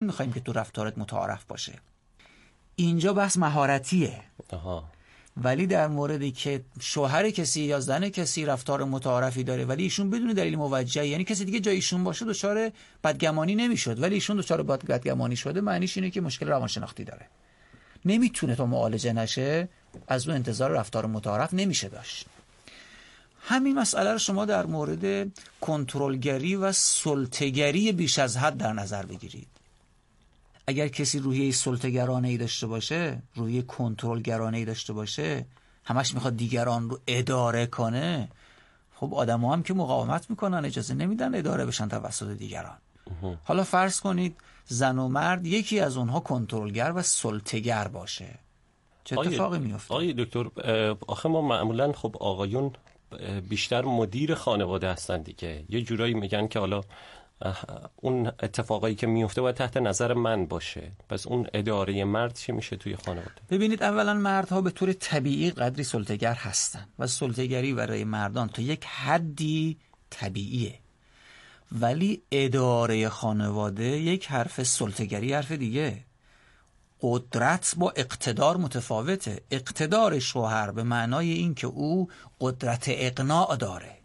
میخوایم که تو رفتارت متعارف باشه. اینجا بحث مهارتیه. ولی در موردی که شوهر کسی یا زن کسی رفتار متعارفی داره ولی ایشون بدون دلیل موجه، یعنی کسی دیگه جای ایشون باشه، دچار بدگمانی نمیشد، ولی ایشون دچار بدگمانی شده، معنیش اینه که مشکل روانشناختی داره، نمیتونه تا معالجه نشه از اون انتظار رفتار متعارف نمیشه داشت. همین مسئله رو شما در مورد کنترلگری و سلطه‌گری بیش از حد در نظر بگیرید. اگر کسی روحیه سلطه‌گرانه‌ای داشته باشه، روحیه کنترلگرانه‌ای داشته باشه، همش میخواد دیگران رو اداره کنه، خب آدم‌ها هم که مقاومت میکنن، اجازه نمیدن اداره بشن توسط دیگران. حالا فرض کنید زن و مرد یکی از اونها کنترلگر و سلطه‌گر باشه، چه اتفاقی میفته؟ آقای دکتر، آخه ما معمولا خب آقایون بیشتر مدیر خانواده هستن دیگه، یه جورایی میگن که حالا اون اتفاقایی که میفته باید تحت نظر من باشه، پس اون اداره مرد چی میشه توی خانواده؟ ببینید، اولا مردها به طور طبیعی قدری سلطه‌گر هستن و سلطه‌گری برای مردان تا یک حدی طبیعیه، ولی اداره خانواده یک حرف، سلطه‌گری حرف دیگه. قدرت با اقتدار متفاوته. اقتدار شوهر به معنای این که او قدرت اقناع داره،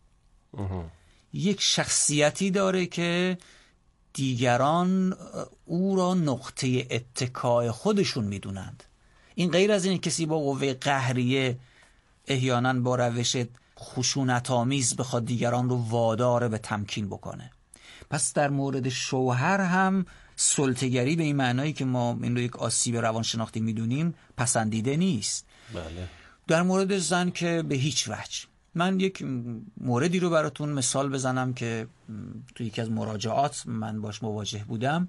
یک شخصیتی داره که دیگران او را نقطه اتکای خودشون میدونند. این غیر از این کسی با قوه قهریه احیانا با روش خشونت‌آمیز بخواد دیگران رو وادار به تمکین بکنه. پس در مورد شوهر هم سلطه‌گری به این معنایی که ما این رو یک آسیب روانشناختی میدونیم پسندیده نیست. بله. در مورد زن که به هیچ وجه. من یک موردی رو براتون مثال بزنم که تو یکی از مراجعات من باش مواجه بودم.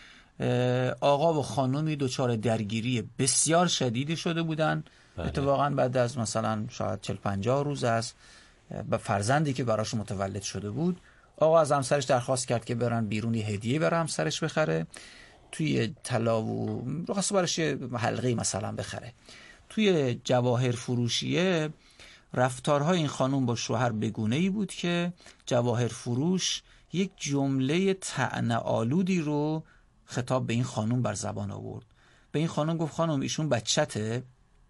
آقا و خانومی دچار درگیری بسیار شدیدی شده بودن. بله. اتفاقا بعد از مثلا شاید 40-50 روز از فرزندی که براش متولد شده بود، آقا از همسرش درخواست کرد که برن بیرون یه هدیه برای همسرش بخره. توی طلا و رخصت براش یه حلقه مثلا بخره. توی جواهر فروشیه رفتارهای این خانم با شوهر بگونه‌ای بود که جواهر فروش یک جمله طعنه‌آلودی رو خطاب به این خانم بر زبان آورد. به این خانم گفت خانم ایشون بچته.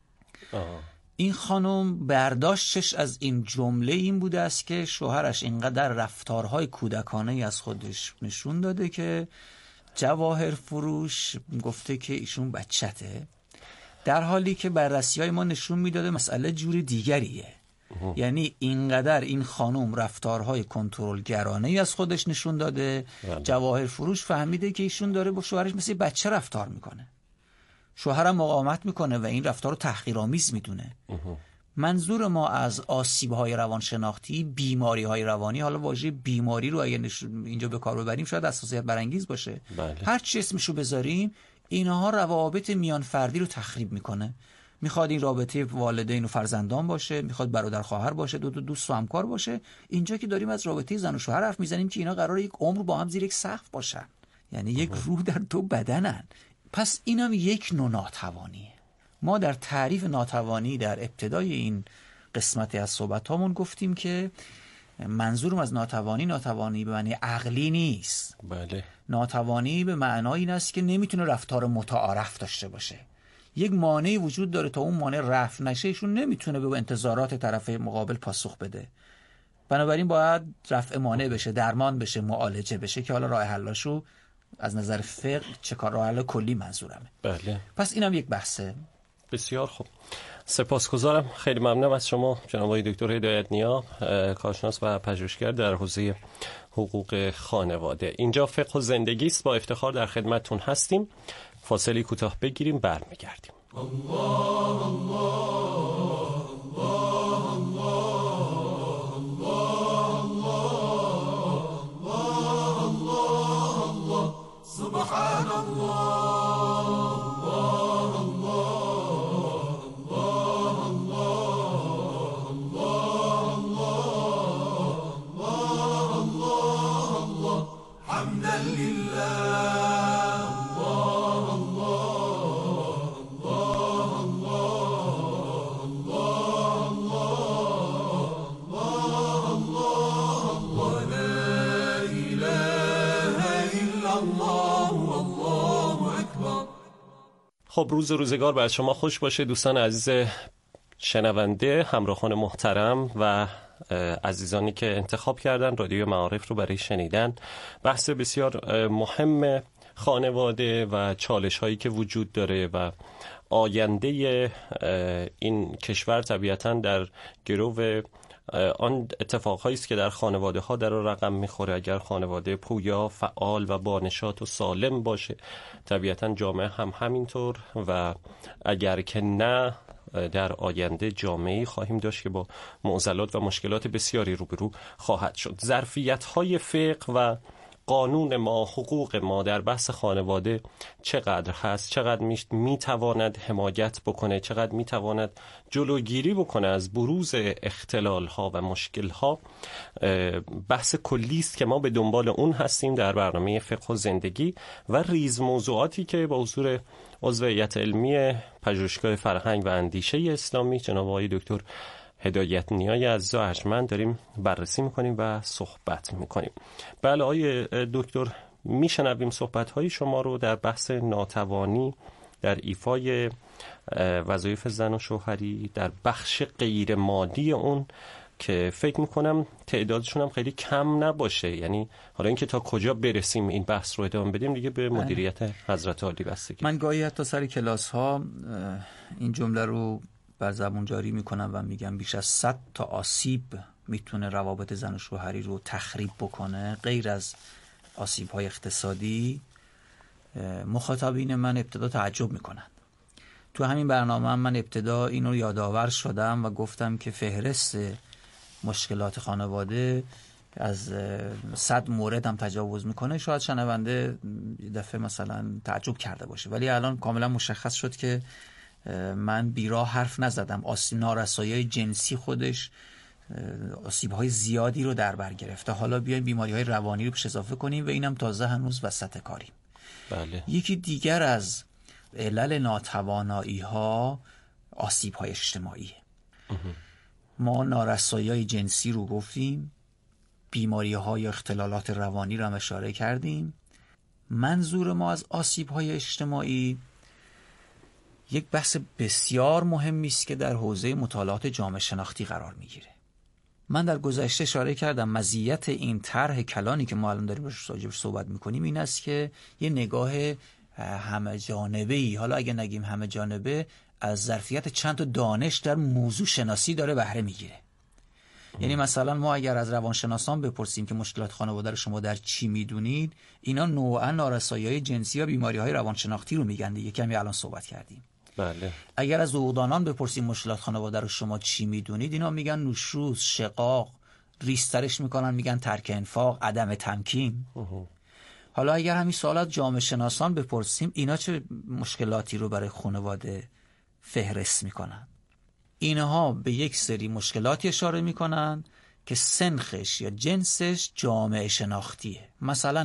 این خانم برداشتش از این جمله این بوده است که شوهرش اینقدر رفتارهای کودکانه‌ای از خودش نشون داده که جواهر فروش گفته که ایشون بچته، در حالی که بررسی‌های ما نشون میداده مسئله جور دیگریه. یعنی اینقدر این خانم رفتارهای کنترلگرانه‌ای از خودش نشون داده، جواهر فروش فهمیده که ایشون داره با شوهرش مثل بچه رفتار میکنه. شوهرم مقاومت میکنه و این رفتار رو تحقیرآمیز میدونه. منظور ما از آسیب‌های روانشناختی، بیماری‌های روانی، حالا واژه بیماری رو اگه اینجا به کار ببریم شاید حساسیت برانگیز باشه. بله. هر چی اسمشو بذاریم، اینها روابط میان فردی رو تخریب میکنه. میخواد این رابطه والدین و فرزندان باشه، میخواد برادر خواهر باشه، دو دوست و همکار باشه. اینجا که داریم از رابطه زن و شوهر حرف میزنیم که اینا قراره یک عمر با هم زیر یک سقف باشن، یعنی یک روح در دو بدنن. پس اینم یک نوع ناتوانیه. ما در تعریف ناتوانی در ابتدای این قسمتی از صحبتامون گفتیم که منظورم از ناتوانی به معنی عقلی نیست. بله. ناتوانی به معنای این است که نمیتونه رفتار متعارف داشته باشه. یک مانعی وجود داره، تا اون مانع رفع نشه ایشون نمیتونه به انتظارات طرف مقابل پاسخ بده. بنابراین باید رفع مانع بشه، درمان بشه، معالجه بشه که حالا راه حلاشو از نظر فقه چه کار راه حل کلی منظورمه. بله. پس اینم یک بحثه. بسیار خوب. سپاسگزارم. خیلی ممنونم از شما جناب آقای دکتر هدایت نیا، کارشناس و پژوهشگر در حوزه حقوق خانواده. اینجا فقه و زندگی است، با افتخار در خدمتتون هستیم. فاصله کوتاه بگیریم، برمیگردیم. الله الله الله الله الله الله سبحان الله. الله خب روزگار بر شما خوش باشه دوستان عزیز شنونده، همراهان محترم و عزیزانی که انتخاب کردن رادیو معارف رو برای شنیدن. بحث بسیار مهم خانواده و چالش هایی که وجود داره و آینده این کشور طبیعتاً در گرو آن اتفاقهایی است که در خانواده ها در رقم میخوره. اگر خانواده پویا، فعال و بانشات و سالم باشه، طبیعتاً جامعه هم همینطور، و اگر که نه، در آینده جامعه‌ای خواهیم داشت که با معضلات و مشکلات بسیاری روبرو خواهد شد. ظرفیت‌های فقه و قانون ما، حقوق ما در بحث خانواده چقدر هست، چقدر میتواند حمایت بکنه، چقدر میتواند جلوگیری بکنه از بروز اختلال ها و مشکل ها، بحث کلی است که ما به دنبال اون هستیم در برنامه فقه و زندگی و ریز موضوعاتی که با حضور عضو هیئت علمی پژوهشگاه فرهنگ و اندیشه اسلامی جناب آقای دکتر هدایت نیای عزیز و ارجمند داریم بررسی میکنیم و صحبت میکنیم. بله آقای دکتر، میشنویم صحبت‌های شما رو در بحث ناتوانی در ایفای وظایف زن و شوهری در بخش غیر مادی اون که فکر میکنم تعدادشون هم خیلی کم نباشه. یعنی حالا اینکه تا کجا برسیم این بحث رو ادامه بدیم دیگه به مدیریت حضرت عالی بستگی. من گاهی حتی سر کلاس ها این جمله رو بر زبون جاری میکنم و میگم بیش از 100 تا آسیب میتونه روابط زن و شوهری رو تخریب بکنه غیر از آسیب های اقتصادی. مخاطبین من ابتدا تعجب میکنن. تو همین برنامه من ابتدا اینو یادآور شدم و گفتم که فهرست مشکلات خانواده از 100 مورد هم تجاوز میکنه. شاید شنونده دفعه مثلا تعجب کرده باشه، ولی الان کاملا مشخص شد که من بیراه حرف نزدم. نارسایی جنسی خودش آسیب‌های زیادی رو در بر گرفته. حالا بیایم بیماری‌های روانی رو بهش اضافه کنیم و اینم تازه هنوز وسط کاریم. بله. یکی دیگر از علل ناتوانایی‌ها آسیب‌های اجتماعیه. ما نارسایی‌های جنسی رو گفتیم، بیماری‌ها یا اختلالات روانی رو هم اشاره کردیم. منظور ما از آسیب‌های اجتماعی یک بحث بسیار مهمی است که در حوزه مطالعات جامعه شناختی قرار میگیره. من در گذشته اشاره کردم مزیت این طرح کلانی که ما الان داریم راجعش صحبت میکنیم این است که یه نگاه همه جانبه‌ای، حالا اگه نگیم همه جانبه، از ظرفیت چند تا دانش در موضوع شناسی داره بهره میگیره. یعنی مثلا ما اگر از روانشناسان بپرسیم که مشکلات خانواده رو شما در چی میدونید، اینا نوعا نارسایی‌های جنسی یا بیماری‌های روانشناختی رو میگن دیگه، کمی الان صحبت کردیم. بله. اگر از عقدانان بپرسیم مشکلات خانواده رو شما چی میدونید، اینا میگن نشوز، شقاق، ریسترش میکنن میگن ترک انفاق، عدم تمکین. حالا اگر همین سوالات جامعه شناسان بپرسیم، اینا چه مشکلاتی رو برای خانواده فهرست میکنن؟ اینها به یک سری مشکلاتی اشاره میکنن که سنخش یا جنسش جامعه شناختیه. مثلا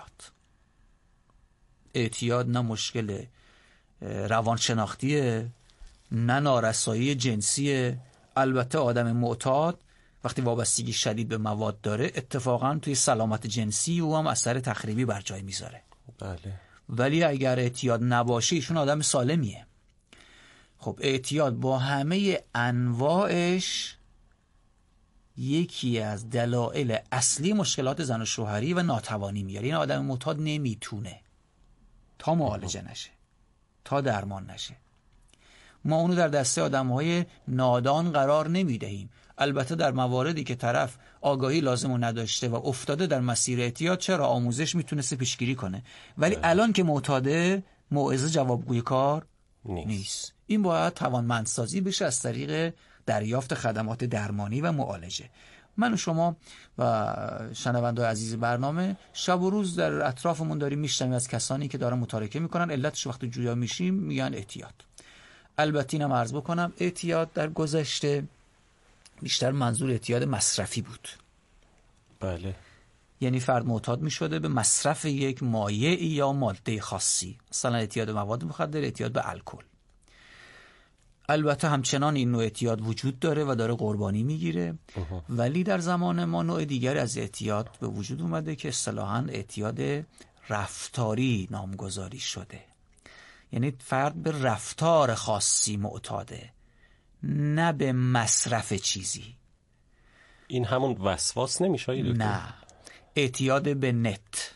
اعتیاد نه مشکل روانشناختیه نه نارسایی جنسیه. البته آدم معتاد وقتی وابستگی شدید به مواد داره اتفاقا توی سلامت جنسی او هم اثر تخریبی بر جای میذاره. بله. ولی اگر اعتیاد نباشه ایشون آدم سالمیه. خب اعتیاد با همه انواعش یکی از دلایل اصلی مشکلات زن و شوهری و ناتوانی میاره. این آدم معتاد نمیتونه تا معالجه نشه، تا درمان نشه. ما اونو در دسته آدم‌های نادان قرار نمیدهیم. البته در مواردی که طرف آگاهی لازمو نداشته و افتاده در مسیر اعتیاد، چرا آموزش میتونسته پیشگیری کنه، ولی الان که معتاده موعظه جوابگوی کار نیست. این باید توانمندسازی بشه از طریق دریافت خدمات درمانی و معالجه. من و شما و شنونده‌های عزیز برنامه شب و روز در اطرافمون داریم میشنویم از کسانی که دارن متارکه میکنن علتش وقتی جویا میشیم میگن اعتیاد. البته اینم عرض بکنم اعتیاد در گذشته بیشتر منظور اعتیاد مصرفی بود. بله. یعنی فرد معتاد میشده به مصرف یک مایع یا ماده خاصی، مثلا اعتیاد مواد مخدر، اعتیاد به الکل. البته همچنان این نوع اعتیاد وجود داره و داره قربانی میگیره، ولی در زمان ما نوع دیگر از اعتیاد به وجود اومده که اصطلاحاً اعتیاد رفتاری نامگذاری شده. یعنی فرد به رفتار خاصی معتاده، نه به مصرف چیزی. این همون وسواس نمیشه دکتر؟ نه، اعتیاد به نت.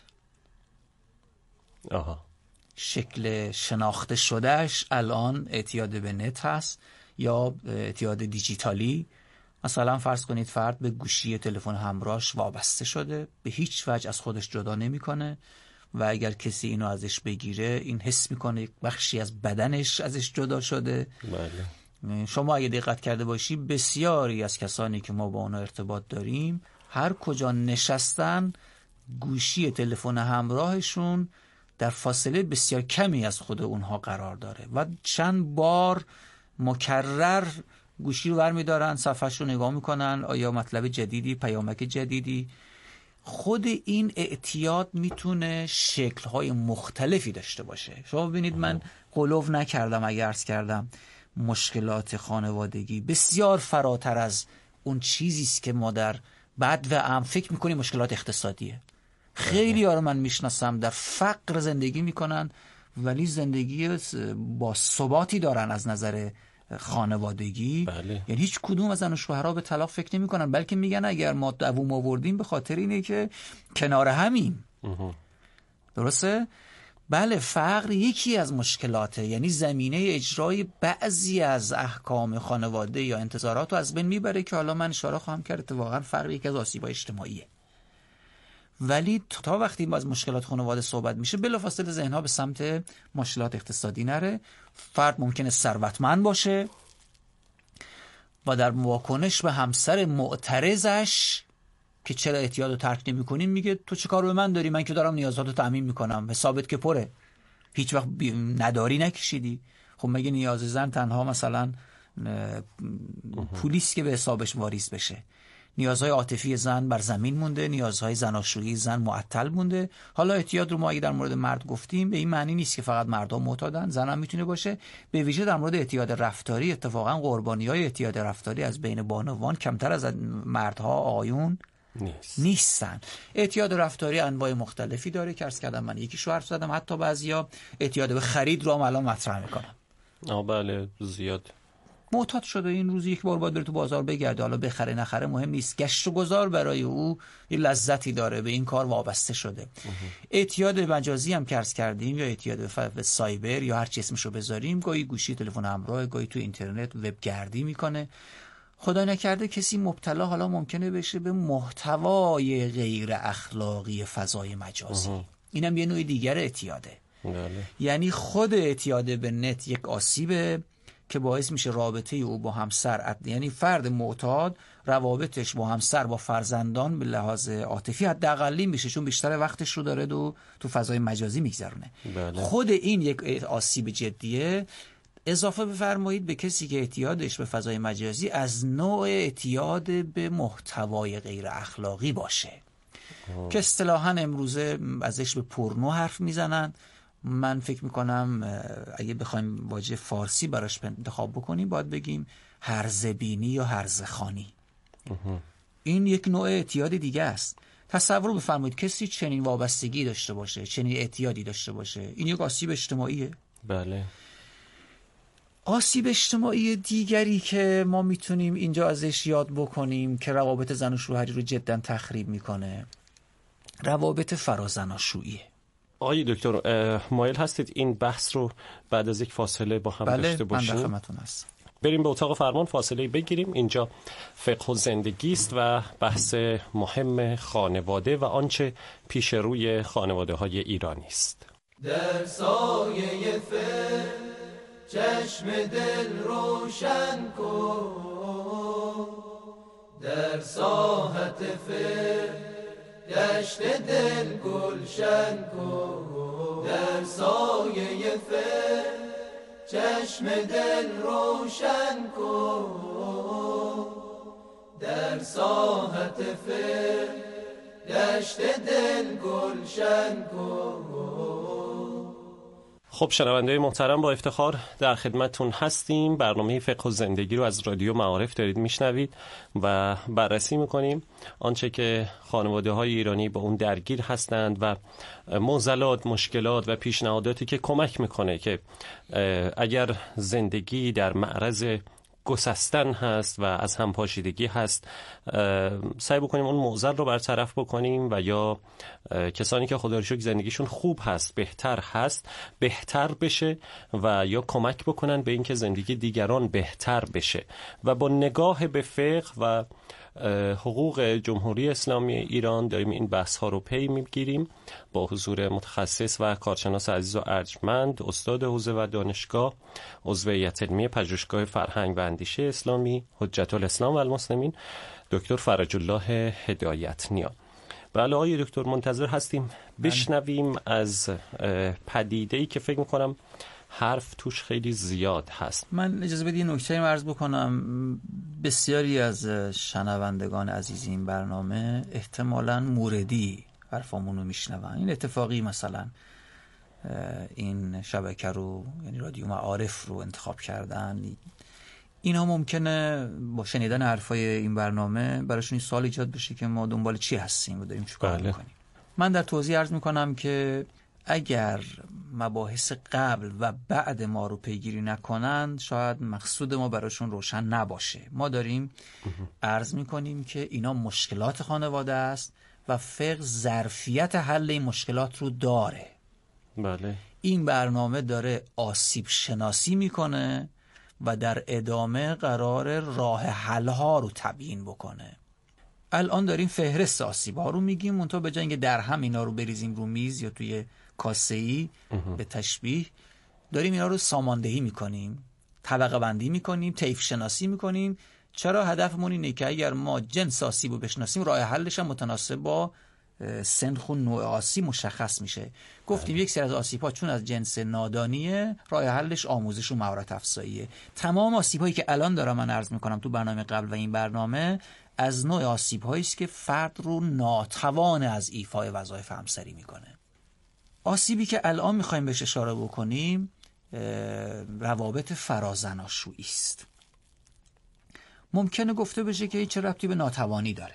آها. شکل شناخته شدهش الان اعتیاد به نت هست یا اعتیاد دیجیتالی. مثلا فرض کنید فرد به گوشی تلفن همراهش وابسته شده، به هیچ وجه از خودش جدا نمیکنه و اگر کسی اینو ازش بگیره این حس میکنه یک بخشی از بدنش ازش جدا شده. بله. شما اگه دقت کرده باشی بسیاری از کسانی که ما با اونا ارتباط داریم هر کجا نشستن گوشی تلفن همراهشون در فاصله بسیار کمی از خود اونها قرار داره و چند بار مکرر گوشی رو برمی‌دارن، صفحه‌اش رو نگاه میکنن، آیا مطلب جدیدی، پیامک جدیدی. خود این اعتیاد میتونه شکل‌های مختلفی داشته باشه. شما ببینید من غلو نکردم اگه عرض کردم مشکلات خانوادگی بسیار فراتر از اون چیزی است که ما در بد و عام فکر میکنیم مشکلات اقتصادیه. خیلی ها رو من میشناسم در فقر زندگی میکنن ولی زندگی با ثباتی دارن از نظر خانوادگی. بله. یعنی هیچ کدوم از زن و شوهرها به طلاق فکر نمی کنن، بلکه میگن اگر ما دووم آوردیم به خاطر اینه که کنار همیم. درسته؟ بله، فقر یکی از مشکلاته، یعنی زمینه اجرای بعضی از احکام خانواده یا انتظارات رو از بین میبره که حالا من اشاره خواهم کرد. واقعا فقر یکی از آسیب‌های اجتماعیه. ولی تا وقتی ما از مشکلات خانواده صحبت میشه بلافاصله ذهنها به سمت مشکلات اقتصادی نره. فرد ممکنه ثروتمند باشه و در واکنش به همسر معترضش که چرا اعتیاد رو ترک نمی‌کنی میگه تو چه کار به من داری؟ من که دارم نیازاتو تأمین میکنم، حسابت که پره، هیچ وقت نداری نکشیدی. خب مگه نیاز زن تنها مثلا پولیس که به حسابش واریز بشه؟ نیازهای عاطفی زن بر زمین مونده، نیازهای زناشویی زن معطل مونده. حالا اعتیاد رو ما اگه در مورد مرد گفتیم به این معنی نیست که فقط مردها معتادن، زن هم میتونه باشه. به ویژه در مورد اعتیاد رفتاری اتفاقا قربانیای اعتیاد رفتاری از بین بانوان کمتر از مردها آقایون نیستن. اعتیاد رفتاری انواع مختلفی داره که عرض کردم من یکیشو حرف زدم. حتی بعضیا اعتیاد به خرید رو هم الان مطرح میکنن. بله، زیاد معتاد شده این روز یک بار باید بره تو بازار بگرده، حالا بخره نخره مهم نیست، گشت و گذار برای او یه لذتی داره، به این کار وابسته شده. اعتیاد مجازی هم که عرض کردیم یا اعتیاد به سایبر یا هر چی اسمشو بذاریم، گاهی گوشی تلفن همراه، گاهی تو اینترنت وب گردی میکنه. خدا نکرده کسی مبتلا حالا ممکنه بشه به محتوای غیر اخلاقی فضای مجازی. اینم یه نوع دیگر اعتیاده. یعنی خود اعتیاد به نت یک آسیبه که باعث میشه رابطه او با همسر، یعنی فرد معتاد روابطش با همسر با فرزندان به لحاظ عاطفی حداقلی میشه، چون بیشتر وقتش رو داره تو فضای مجازی میگذرونه. خود این یک آسیب جدیه. اضافه بفرمایید به کسی که اعتیادش به فضای مجازی از نوع اعتیاد به محتوای غیر اخلاقی باشه که اصطلاحاً امروزه ازش به پورنو حرف میزنن. من فکر میکنم اگه بخوایم واژه فارسی براش انتخاب بکنیم باید بگیم هرزبینی یا هرزخانی. این یک نوع اعتیاد دیگه است. تصور بفرمایید کسی چنین وابستگی داشته باشه، چنین اعتیادی داشته باشه، این یک آسیب اجتماعیه. بله. آسیب اجتماعی دیگری که ما میتونیم اینجا ازش یاد بکنیم که روابط زن و شوهری رو جدا تخریب میکنه، روابط فرازناشوییه. آقای دکتر مایل هستید این بحث رو بعد از یک فاصله با هم داشته باشیم؟ بله، من در خدمتتون هستم. بریم به اتاق فرمان، فاصله بگیریم. اینجا فقه و زندگی است و بحث مهم خانواده و آنچه پیش روی خانواده های ایرانی است. در سایه فقه چشم دل روشن کن، در ساحت فقه دشت دل گلشن کن، در سایه فقه چشم دل روشن کن، در ساحت فقه دشت دل گلشن کن. خب شنونده محترم، با افتخار در خدمتتون هستیم. برنامه فقه و زندگی رو از رادیو معارف دارید میشنوید و بررسی میکنیم آنچه که خانواده های ایرانی با اون درگیر هستند و معضلات، مشکلات و پیشنهاداتی که کمک میکنه که اگر زندگی در معرض گسستن هست و از هم پاشیدگی هست سعی بکنیم اون معضل رو برطرف بکنیم و یا کسانی که خدا رو شکر زندگیشون خوب هست، بهتر هست، بهتر بشه و یا کمک بکنن به اینکه زندگی دیگران بهتر بشه و با نگاه به فقه و حقوق جمهوری اسلامی ایران داریم این بحث ها رو پی میگیریم با حضور متخصص و کارشناس عزیز و ارجمند، استاد حوزه و دانشگاه، عضو هیئت علمی پژوهشگاه فرهنگ و اندیشه اسلامی حجت الاسلام و المسلمین، دکتر فرج الله هدایت نیا. بله آقای دکتر، منتظر هستیم بشنویم از پدیده‌ای که فکر میکنم حرف توش خیلی زیاد هست. من اجازه بدید نکته عرض بکنم. بسیاری از شنوندگان عزیز این برنامه احتمالاً موردی حرفامون رو میشنون. این اتفاقی مثلا این شبکه رو، یعنی رادیو معارف رو انتخاب کردن، اینا ممکنه با شنیدن حرفای این برنامه براشون این سوال ایجاد بشه که ما دنبال چی هستیم و داریم چیکار میکنیم. من در توضیح عرض میکنم که اگر مباحث قبل و بعد ما رو پیگیری نکنند شاید مقصود ما براشون روشن نباشه. ما داریم عرض میکنیم که اینا مشکلات خانواده است و فقه ظرفیت حل این مشکلات رو داره. بله. این برنامه داره آسیب شناسی میکنه و در ادامه قرار راه حل ها رو تبیین بکنه. الان داریم فهرست آسیب ها رو میگیم، منتها به جای اینکه در هم اینا رو بریزیم رو میز یا توی کاسه‌ای به تشبیه، داریم اینا رو ساماندهی میکنیم، طبقه بندی میکنیم، طیف شناسی میکنیم. چرا؟ هدفمون اینه که اگر ما جنس آسیب رو بشناسیم راه حلش هم متناسب با سنخ و نوع آسیب مشخص میشه. گفتیم یک سری از آسیب ها چون از جنس نادانیه، راه حلش آموزش و مهارت افزاییه. تمام آسیب هایی که الان دارم من عرض میکنم تو برنامه قبل و این برنامه از نوع آسیب هایی است که فرد رو ناتوان از ایفای وظایف همسری میکنه. آسیبی که الان میخوایم بهش اشاره بکنیم روابط فرازناشویی است. ممکنه گفته بشه که چه ربطی به ناتوانی داره.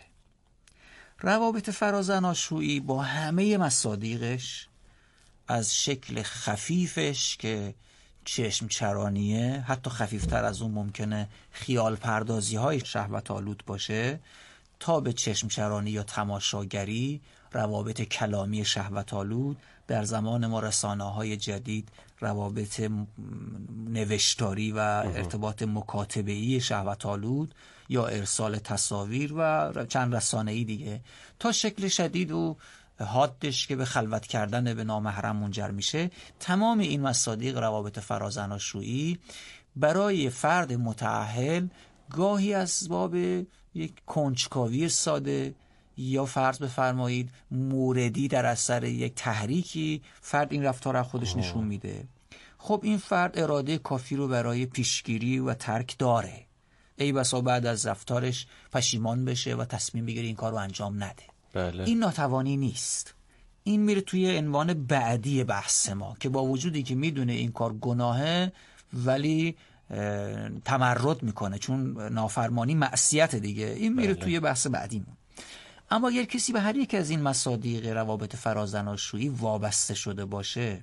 روابط فرازناشویی با همه مصادیقش، از شکل خفیفش که چشم چرانیه، حتی خفیفتر از اون ممکنه خیال پردازی های شهوت آلود باشه، تا به چشم چرانی یا تماشاگری، روابط کلامی شهوت آلود، در زمان ما رسانه‌های جدید روابط نوشتاری و ارتباط مکاتبه‌ای شهوت آلود یا ارسال تصاویر و چند رسانه‌ای دیگه، تا شکل شدید و حادش که به خلوت کردن به نامحرم منجر میشه. تمام این مصادیق روابط فرازناشویی برای فرد متأهل گاهی از باب یک کنجکاوی ساده یا فرض بفرمایید موردی در اثر یک تحریکی فرد این رفتار خودش نشون میده. خب این فرد اراده کافی رو برای پیشگیری و ترک داره. ای بسا بعد از رفتارش پشیمان بشه و تصمیم بگیره این کار رو انجام نده. بله. این ناتوانی نیست. این میره توی عنوان بعدی بحث ما که با وجودی که میدونه این کار گناهه ولی تمرد میکنه، چون نافرمانی معصیت دیگه. این میره توی بحث بعدیمون. اما اگر کسی به هر یک از این مصادیق روابط فرازناشویی وابسته شده باشه،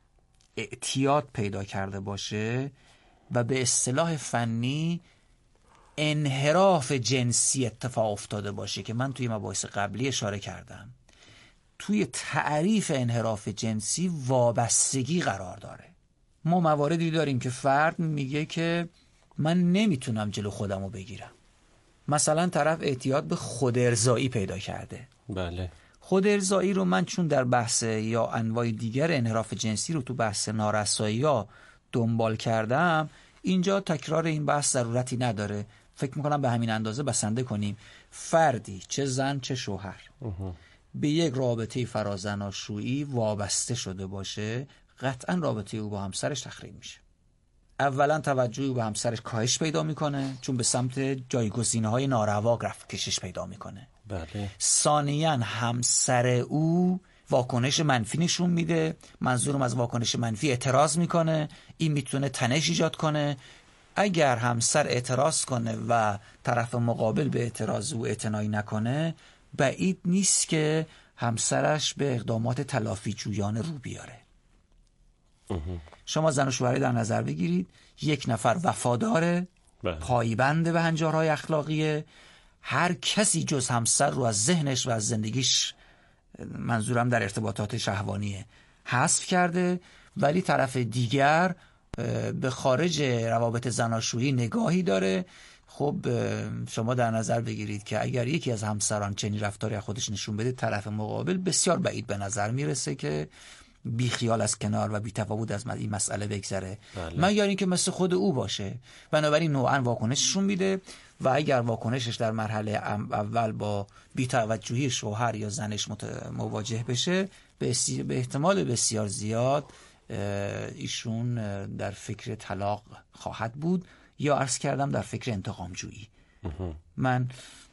اعتیاد پیدا کرده باشه و به اصطلاح فنی انحراف جنسی اتفاق افتاده باشه که من توی مباحث قبلی اشاره کردم، توی تعریف انحراف جنسی وابستگی قرار داره. ما مواردی داریم که فرد میگه که من نمیتونم جلو خودمو بگیرم. مثلا طرف اعتیاد به خودارضایی پیدا کرده. بله. خودارضایی رو من چون در بحث یا انواع دیگر انحراف جنسی رو تو بحث نارسایی‌ها دنبال کردم، اینجا تکرار این بحث ضرورتی نداره. فکر میکنم به همین اندازه بسنده کنیم. فردی چه زن چه شوهر به یک رابطه فرازناشویی وابسته شده باشه، قطعا رابطه او با همسرش تخریب میشه. اولا توجه او به همسرش کاهش پیدا میکنه، چون به سمت جایگزین‌های ناروا رفت کشش پیدا میکنه. بله. ثانیاً همسر او واکنش منفی نشون میده. منظورم از واکنش منفی اعتراض میکنه، این میتونه تنش ایجاد کنه. اگر همسر اعتراض کنه و طرف مقابل به اعتراض او اعتنایی نکنه، بعید نیست که همسرش به اقدامات تلافی جویانه رو بیاره. شما زن و شوهری در نظر بگیرید، یک نفر وفاداره، پایبند به هنجارهای اخلاقیه، هر کسی جز همسر رو از ذهنش و از زندگیش، منظورم در ارتباطات شهوانیه، حذف کرده، ولی طرف دیگر به خارج روابط زناشویی نگاهی داره. خب شما در نظر بگیرید که اگر یکی از همسران چنین رفتاری از خودش نشون بده، طرف مقابل بسیار بعید به نظر میرسه که بی خیال از کنار و بی تفاوت از این مسئله بگذره، مگر اینکه مثل خود او باشه. بنابراین نوعا واکنششون میده و اگر واکنشش در مرحله اول با بی‌توجهی شوهر یا زنش مواجه بشه، به احتمال بسیار زیاد ایشون در فکر طلاق خواهد بود یا عرض کردم در فکر انتقام جویی. من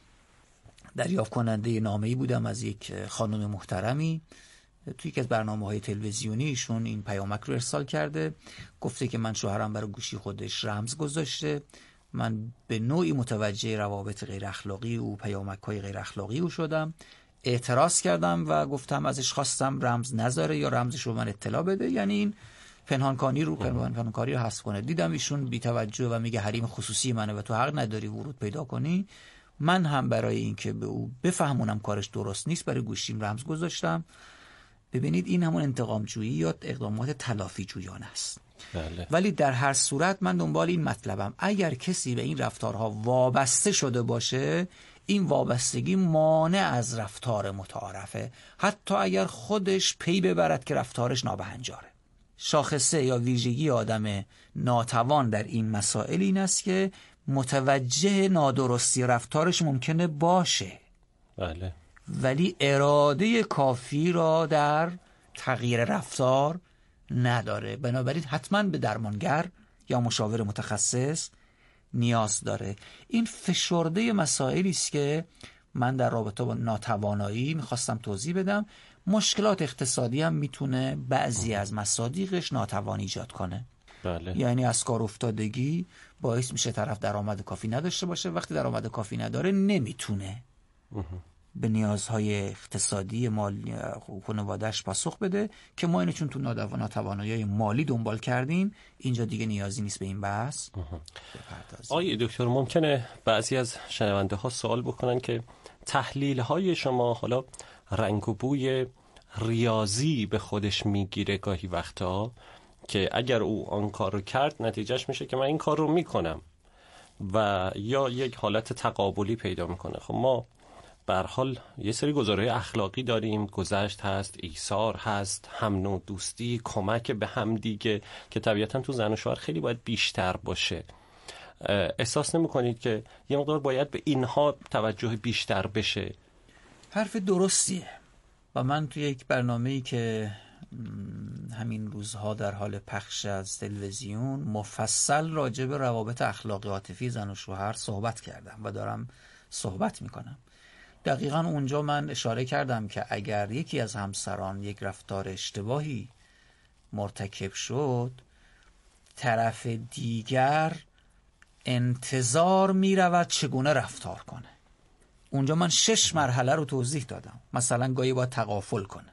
دریافت کننده نامه‌ای بودم از یک خانم محترمی، توی یکی از برنامه‌های تلویزیونی ایشون این پیامک رو ارسال کرده، گفته که من شوهرم برای گوشی خودش رمز گذاشته، من به نوعی متوجه روابط غیر اخلاقی او، پیامک‌های غیر اخلاقی او شدم، اعتراض کردم و گفتم ازش خواستم رمز نذاره یا رمزش رو من اطلاع بده، یعنی این پنهانکاری رو حذف کنه. دیدم ایشون بی‌توجه و میگه حریم خصوصی منه و تو حق نداری ورود پیدا کنی. من هم برای اینکه به او بفهمونم کارش درست نیست، برای گوشیم رمز گذاشتم. ببینید این همون انتقام جویی یا اقدامات تلافی جویانه است. بله. ولی در هر صورت من دنبال این مطلبم، اگر کسی به این رفتارها وابسته شده باشه، این وابستگی مانع از رفتار متعارفه، حتی اگر خودش پی ببرد که رفتارش نابهنجاره. شاخصه یا ویژگی آدم ناتوان در این مسائل این است که متوجه نادرستی رفتارش ممکنه باشه، بله، ولی اراده کافی را در تغییر رفتار نداره. بنابراین حتما به درمانگر یا مشاور متخصص نیاز داره. این فشرده مسائلی است که من در رابطه با ناتوانایی میخواستم توضیح بدم. مشکلات اقتصادی هم میتونه بعضی از مصادیقش ناتوانی ایجاد کنه. بله. یعنی از کار افتادگی باعث میشه طرف درآمد کافی نداشته باشه، وقتی درآمد کافی نداره نمیتونه به نیازهای اقتصادی مالی خانواده‌اش پاسخ بده که ما اینو چون تو ناتوانایی مالی دنبال کردیم، اینجا دیگه نیازی نیست به این بحث بپردازیم. آقای دکتر، ممکنه بعضی از شنونده ها سوال بکنن که تحلیل های شما حالا رنگ و بوی ریاضی به خودش میگیره گاهی وقتا، که اگر او آن کار رو کرد نتیجهش میشه که من این کار رو میکنم، و یا یک حالت تقابلی پیدا میکنه. خب ما به هر حال یه سری گزارهای اخلاقی داریم، گذشت هست، ایثار هست، هم نوع دوستی، کمک به هم دیگه، که طبیعتا تو زن و شوهر خیلی باید بیشتر باشه. احساس نمی‌کنید که یه مقدار باید به اینها توجه بیشتر بشه؟ حرف درستیه و من توی یک برنامه‌ای که همین روزها در حال پخش از تلویزیون مفصل راجع به روابط اخلاقی عاطفی زن و شوهر صحبت کردم و دارم صحبت میکنم. دقیقاً اونجا من اشاره کردم که اگر یکی از همسران یک رفتار اشتباهی مرتکب شد، طرف دیگر انتظار میرود چگونه رفتار کنه. اونجا من 6 مرحله رو توضیح دادم. مثلا گاهی باید تغافل کنه.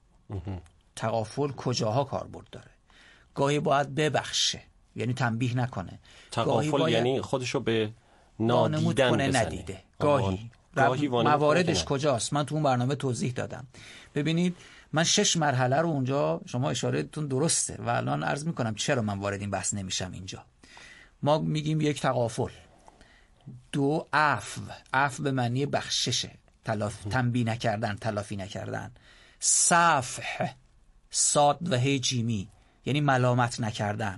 تغافل کجاها کاربرد داره؟ گاهی باید ببخشه، یعنی تنبیه نکنه. تغافل یعنی خودشو به نادیدن بزنه، ندیده. گاهی مواردش کجاست؟ من تو اون برنامه توضیح دادم. ببینید من 6 مرحله رو اونجا، شما اشارهتون درسته و الان عرض میکنم چرا من وارد این بحث نمیشم اینجا. ما میگیم 1 تغافل، 2 عفو به معنی بخششه، تنبیه نکردن، تلافی نکردن. صفح، صاد و هی جیمی، یعنی ملامت نکردن.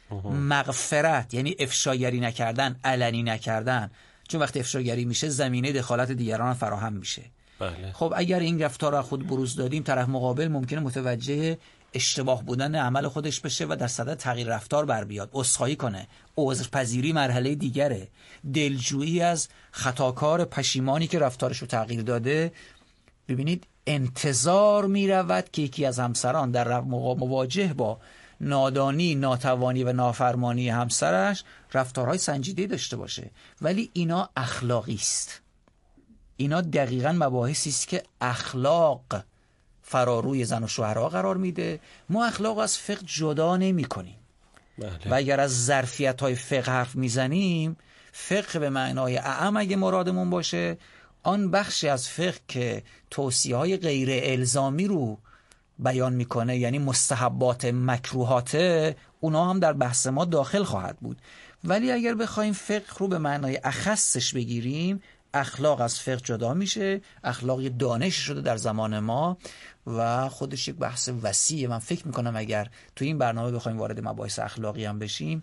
مغفرت یعنی افشاگری نکردن، علنی نکردن، چون وقتی افشاگری میشه زمینه دخالت دیگران فراهم میشه. بله. خب اگر این رفتار رو خود بروز دادیم، طرف مقابل ممکنه متوجه اشتباه بودن عمل خودش بشه و در صدد تغییر رفتار بر بیاد، عذرخواهی کنه. عذرپذیری مرحله دیگره، دلجویی از خطاکار پشیمانی که رفتارش رو تغییر داده. ببینید انتظار می رود که یکی از همسران در مواجه با نادانی، ناتوانی و نافرمانی همسرش رفتارهای سنجیده داشته باشه. ولی اینا اخلاقی است. اینا دقیقاً مباحثی است که اخلاق فراروی زن و شوهرها قرار میده. ما اخلاق از فقه جدا نمی کنیم. و اگر از ظرفیت‌های فقه حرف میزنیم، فقه به معنای اعم اگه مرادمون باشه، آن بخشی از فقه که توصیه‌های غیر الزامی رو بیان میکنه، یعنی مستحبات مکروهاته، اونا هم در بحث ما داخل خواهد بود. ولی اگر بخوایم فقه رو به معنای اخصش بگیریم، اخلاق از فقه جدا میشه. اخلاق یه دانش شده در زمان ما و خودش یک بحث وسیعه. من فکر میکنم اگر تو این برنامه بخوایم وارد مباحث اخلاقی هم بشیم،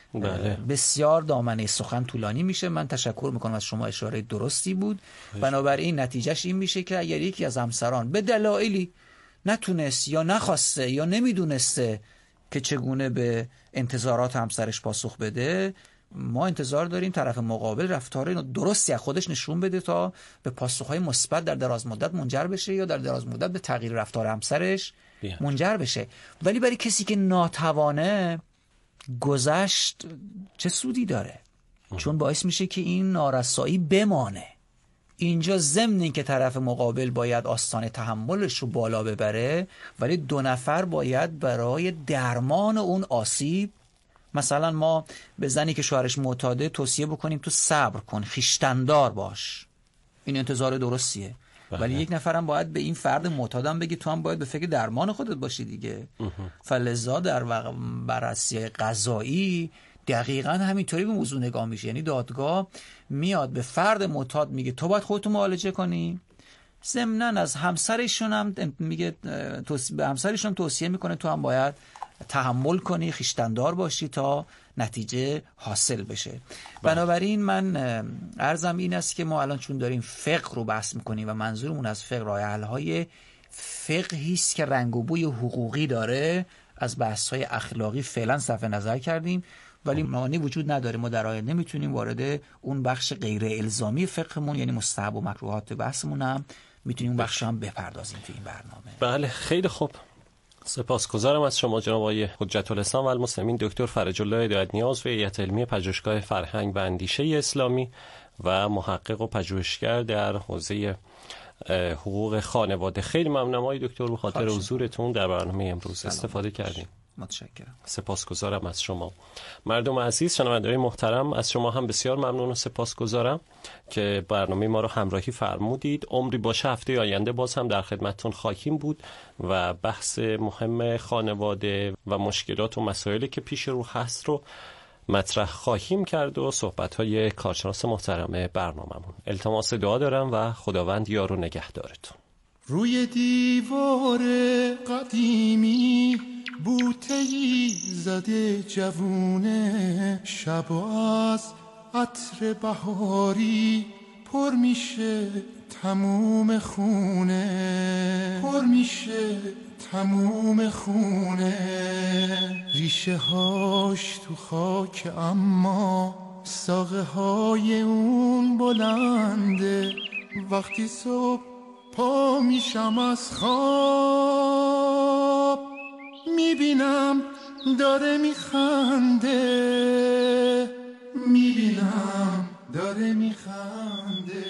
بسیار دامنه سخن طولانی میشه. من تشکر میکنم از شما، اشاره درستی بود. بنابراین نتیجهش این میشه که اگر یکی از همسران به دلایلی نتونست یا نخواسته یا نمیدونسته که چگونه به انتظارات همسرش پاسخ بده، ما انتظار داریم طرف مقابل رفتار درستی از خودش نشون بده تا به پاسخهای مثبت در دراز مدت منجر بشه یا در دراز مدت به تغییر رفتار همسرش منجر بشه. ولی برای کسی که ناتوانه، گذشت چه سودی داره؟ چون باعث میشه که این نارسایی بمانه. اینجا ضمن این که طرف مقابل باید آستانه تحملش رو بالا ببره، ولی دو نفر باید برای درمان اون آسیب، مثلا ما به زنی که شوهرش معتاده توصیه بکنیم تو صبر کن، خویشتن‌دار باش، این انتظار درستیه. ولی یک نفرم باید به این فرد معتادم بگی تو هم باید به فکر درمان خودت باشی دیگه. فلذا در بررسی قضایی دقیقاً همینطوری به موضوع نگاه میشه. یعنی دادگاه میاد به فرد معتاد میگه تو باید خودتو معالجه کنی، ضمناً از همسرشون هم میگه به همسرشون توصیه میکنه تو هم باید تحمل کنی، خویشتن‌دار باشی تا نتیجه حاصل بشه. بنابراین من عرضم این است که ما الان چون داریم فقه رو بحث میکنیم و منظورمون از فقه راه حل‌های فقهی است که رنگ و بوی حقوقی داره، از بحث‌های اخلاقی فعلا صرف نظر کردیم. ولی معنی وجود نداره ما در آینده میتونیم وارد اون بخش غیر الزامی فقهمون، یعنی مستحب و مکروهات بحثمون هم میتونیم اون بخش هم بپردازیم تو این برنامه. بله خیلی خوب. سپاسگزارم از شما جناب آقای حجت الاسلام و المسلمین دکتر فرج الله هدایت نیاز و هیئت علمی پژوهشگاه فرهنگ و اندیشه اسلامی و محقق و پژوهشگر در حوزه حقوق خانواده. خیلی ممنونم آقای دکتر به خاطر حضورتون در برنامه امروز. استفاده کردیم. متشکرم. سپاسگزارم از شما. مردم عزیز، شنونده‌های محترم، از شما هم بسیار ممنون و سپاسگزارم که برنامه ما رو همراهی فرمودید. عمری باشه هفته آینده باز هم در خدمتتون خواهیم بود و بحث مهم خانواده و مشکلات و مسائلی که پیش رو هست رو مطرح خواهیم کرد و صحبت‌های کارشناس محترم برنامه‌مون. التماس دعا دارم و خداوند یار و نگهدارتون. روی دیوار قدیمی بوته‌ای زده جوونه، شب از عطر بهاری پر میشه تموم خونه، پر میشه تموم خونه. ریشه هاش تو خاک اما ساقه های اون بلنده. وقتی صبح پا میشم از خواب میبینم داره میخنده، میبینم داره میخنده.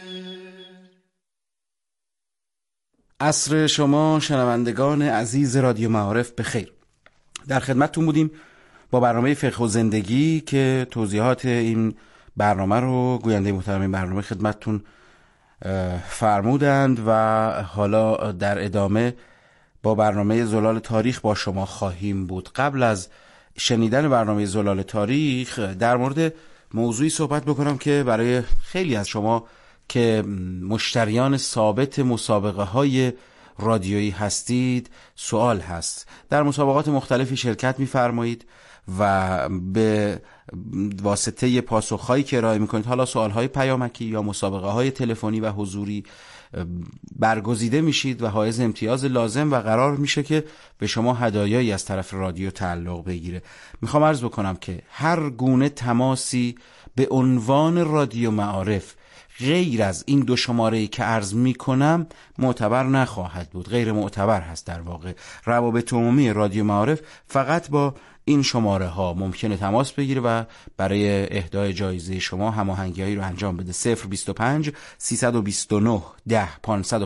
عصر شما شنوندگان عزیز رادیو معارف بخیر. در خدمتتون بودیم با برنامه فقه و زندگی که توضیحات این برنامه رو گوینده محترم این برنامه خدمتتون فرمودند و حالا در ادامه با برنامه زلال تاریخ با شما خواهیم بود. قبل از شنیدن برنامه زلال تاریخ در مورد موضوعی صحبت بکنم که برای خیلی از شما که مشتریان ثابت مسابقه های رادیویی هستید سوال هست. در مسابقات مختلفی شرکت می‌فرمایید و به واسطه پاسخ‌هایی که ارائه می‌کنید، حالا سوال‌های پیامکی یا مسابقه‌های تلفنی و حضوری، برگزیده میشید و حائز امتیاز لازم و قرار میشه که به شما هدایایی از طرف رادیو تعلق بگیره. میخوام عرض بکنم که هر گونه تماسی به عنوان رادیو معارف غیر از این 2 شماره که عرض می کنم معتبر نخواهد بود، غیر معتبر هست. در واقع روابط عمومی رادیو معارف فقط با این شماره ها ممکنه تماس بگیره و برای اهدای جایزه شما هماهنگی‌هایی رو انجام بده. 025 329 10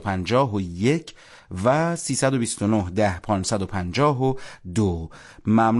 551 و 329 10 552. ممنون